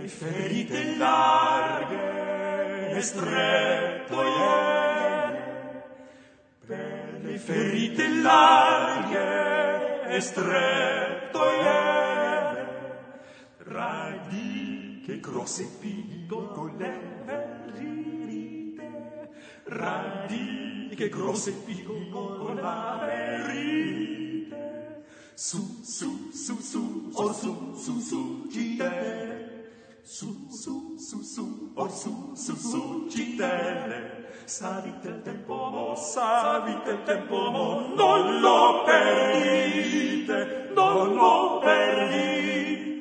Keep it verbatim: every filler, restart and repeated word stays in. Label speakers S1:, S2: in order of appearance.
S1: le ferite larghe e strettoiere, per le ferite larghe e strettoiere, radiche grosse piccole ririte, radiche grosse piccole ririte, su, su, su, su, or su, su, su, gitelle, su, su, su, su, or su, su, su, gitelle, savite il tempo, savite il tempo, non lo perdite, non lo perdite.